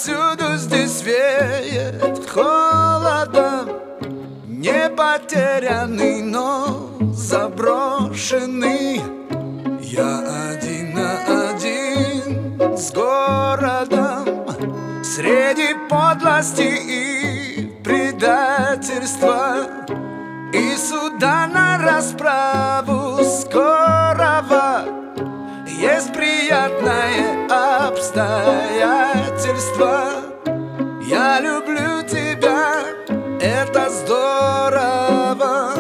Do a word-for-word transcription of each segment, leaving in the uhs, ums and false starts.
Отовсюду здесь веет холодом, не потерянный, но заброшенный. Я один на один с городом, среди подлости и предательства, и суда на расправу скорого. Есть приятное обстоятельство. Я люблю тебя, это здорово.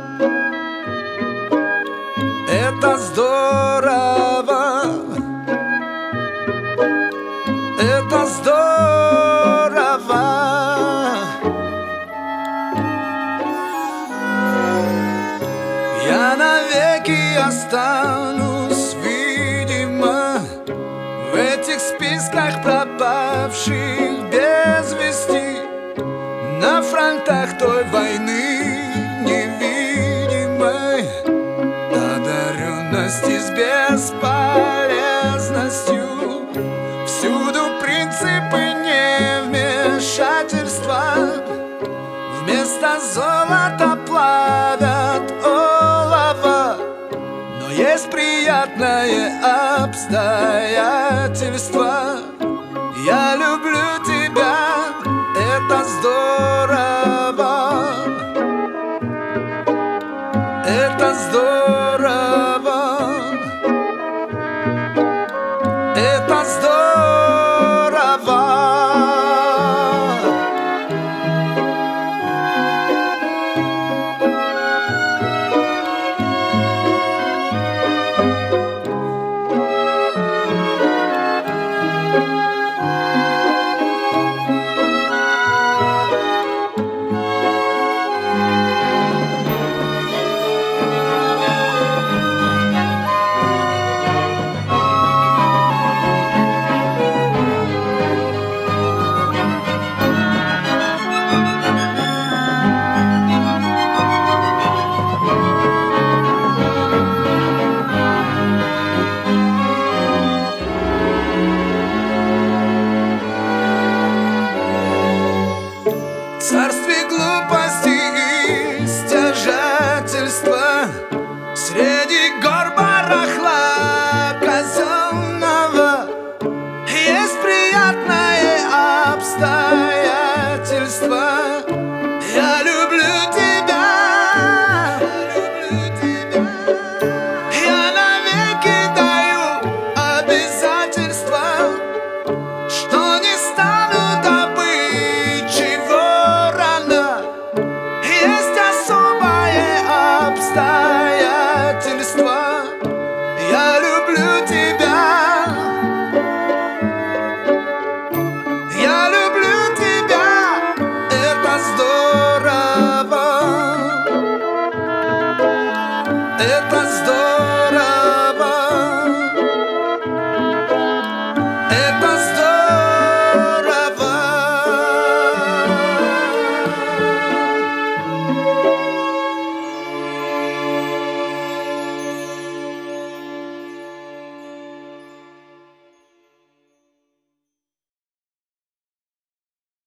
Это здорово. Это здорово. Я навеки останусь, видимо, в этих списках пропавших без вести, на фронтах той войны невидимой, одаренности с бесполезностью. Всюду принципы невмешательства, вместо золота плавят олово. Но есть приятное обстоятельство. Я люблю тебя, это здорово. Это здорово. Это здорово. Царствие глупости и стяжательства, среди гор